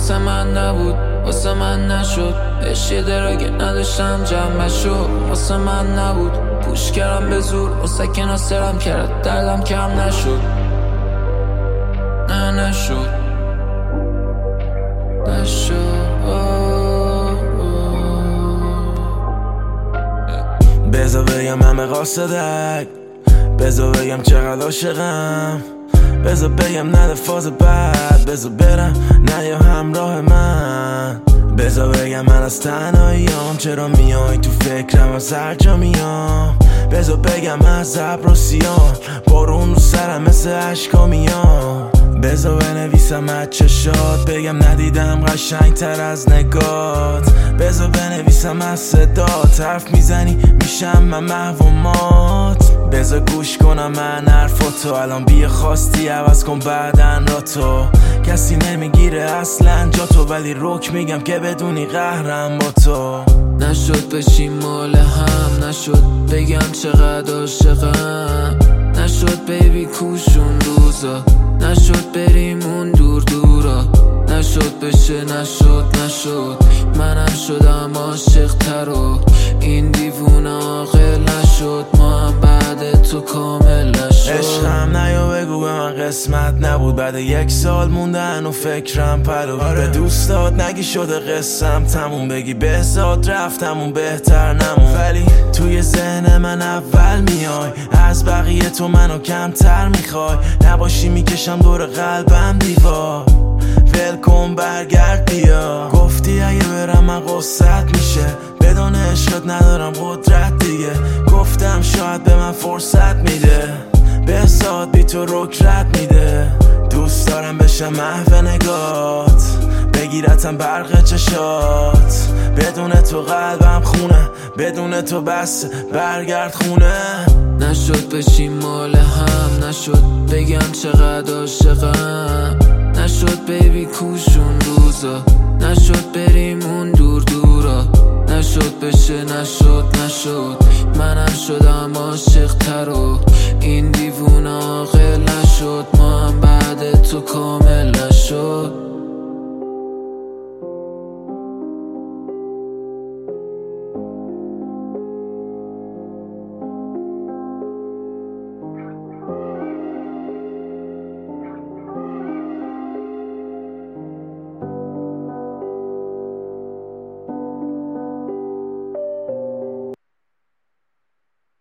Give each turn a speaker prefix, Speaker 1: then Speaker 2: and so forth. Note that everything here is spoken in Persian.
Speaker 1: واسه من نبود، واسه من نشد. عشق درگه نداشتم جمع شد. واسه من نبود، پوش کردم به زور. واسه که ناصرم کرد دردم کم نشد. نه نشد
Speaker 2: بذار بگم همه قاصدک، بذار بگم چقدر عاشقم، بذار بگم نده فاز بد، بذار برم نه یا همراه من، بذار بگم من از تنهاییام چرا میای تو فکرم از هر جا میام، بذار بگم از ابر و سیاه بارون رو سرم مثل عشقا میام، بذار بنویسم از چشات بگم ندیدم قشنگ تر از نگات، بذار بنویسم از صدات حرف میزنی میشم من محو و مات، بذار گوش کنم من حرفاتو الان بیا خواستی عوض کن بعدن را تو، کسی نمیگیره اصلا جا تو ولی رک میگم که بدونی قهرم با تو.
Speaker 1: نشد بشیم مال هم، نشد بگم چقدر عاشقم، نشد بیبی کوشون روزا، نشد بریم اون دور دورا، نشد بشه نشد منم شدم عاشق تر و این دیوونه عاقل نشد، ما هم بعد تو کامل نشد.
Speaker 2: عشقم نیا بگو به من قسمت نبود بعد 1 سال موندن و فکرم پلو به دوستات نگی شده قسم تموم بگی بهزاد رفتم اون بهتر نمون، ولی توی ذهن من اول میای از بقیه تو منو کمتر میخوای، نباشی میکشم دور قلبم دیوار ول کن برگرد بیا، گفتی اگه برم من قصت میشه بدون عشقت ندارم قدرت دیگه، گفتم شاید به من فرصت میده بهزاد بی تو رک میده، دوست دارم بشم محو نگات بگیرتم برق چشات، بدون تو قلبم خونه بدون تو بس برگرد خونه.
Speaker 1: نشد بشیم مال هم، نشد بگم چقدر عاشقم، نشد بیبی کوشون روزا، نشد بریم اون دور دورا، نشد بشه نشد منم شدم عاشق تر و این دیوونه عاقل نشد، ما هم بعد تو کامل نشد.